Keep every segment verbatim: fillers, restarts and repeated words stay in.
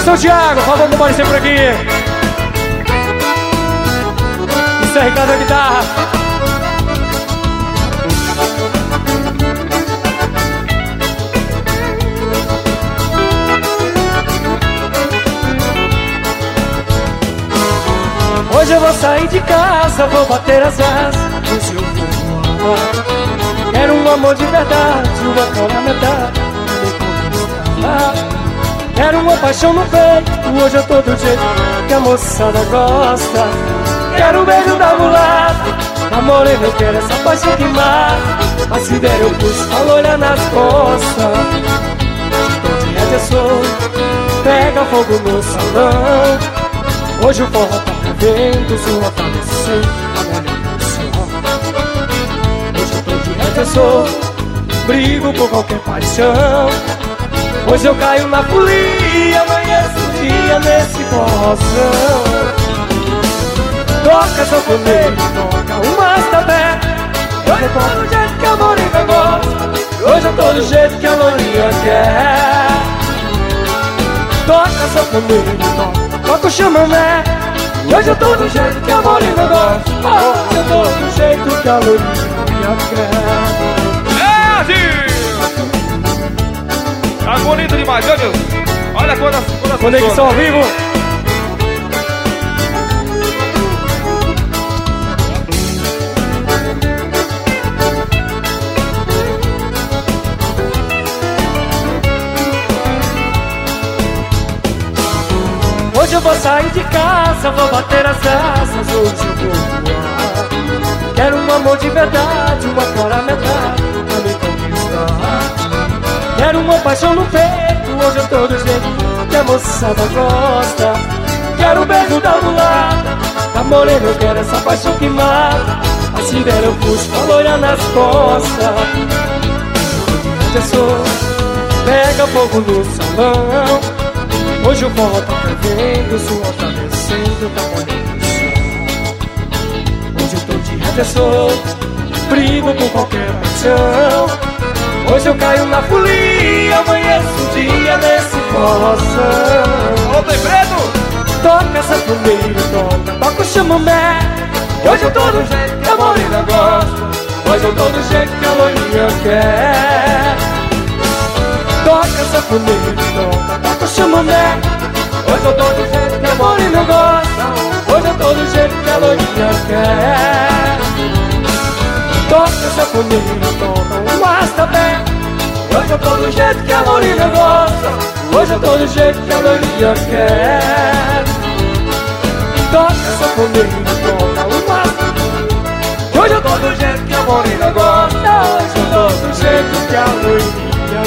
Atenção, Thiago, falando do Maurício por aqui. Isso é Ricardo da guitarra. Hoje eu vou sair de casa, vou bater as asas. Hoje eu vou voar. Quero um amor de verdade, uma cara metade me conquistar. Quero uma paixão no peito, hoje eu tô do jeito que a moçada gosta. Quero o beijo da mulata, da morena eu quero essa paixão que mata. Mas se der eu puxo a loira nas costas. Tô de redenção, pega fogo no salão. Hoje o forró tá fervendo, sua tá descendo, amanhã no sol. Hoje eu tô de redenção, brigo por qualquer paixão. Hoje eu caio na folia, amanheço o dia nesse forrozão. Toca sanfoneiro, toca o mastabé. Hoje eu tô do jeito que a morena gosta. Hoje eu tô do jeito que a lourinha quer. Toca sanfoneiro, toca, toca o chamamé. Hoje eu tô do jeito que a morena gosta. Hoje eu tô do jeito que a lourinha quer. É, Gil! Tá bonito demais, meu Deus. Olha quantas, quantas conexão ao vivo. Hoje eu vou sair de casa, vou bater as asas. Hoje eu vou voar. Quero um amor de verdade, uma cara metade pra me conquistar. Quero uma paixão no peito, hoje eu tô do jeito que a moçada gosta. Quero o beijo da mulata, da morena eu quero essa paixão que mata. Assim der eu puxo a loira nas costas. Hoje eu sou, pega fogo no salão. Hoje o forró tá fervendo, o suor tá descendo, tá molhando o chão. Hoje eu tô de redenção, brigo com qualquer paixão. Hoje eu caio na folia, amanheço o dia nesse forrozão. Ô, tem medo? Toca sanfoneiro, toca, toca o chamamé. Hoje eu tô do jeito que a morena gosta. Hoje eu tô do jeito que a lourinha quer. Toca sanfoneiro, toca, toca o chamamé. Hoje eu tô do jeito que a morena gosta. Hoje eu tô do jeito que a lourinha quer. Toca sanfoneiro, toca o mastabé. Hoje eu tô do jeito que a morena gosta. Hoje eu tô do jeito que a lourinha quer. Toca sanfoneiro, toca o mastabé. Hoje eu tô do jeito que a morena gosta. Hoje eu tô do jeito que a lourinha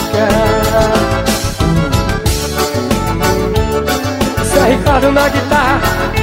quer. Isso é Ricardo na guitarra.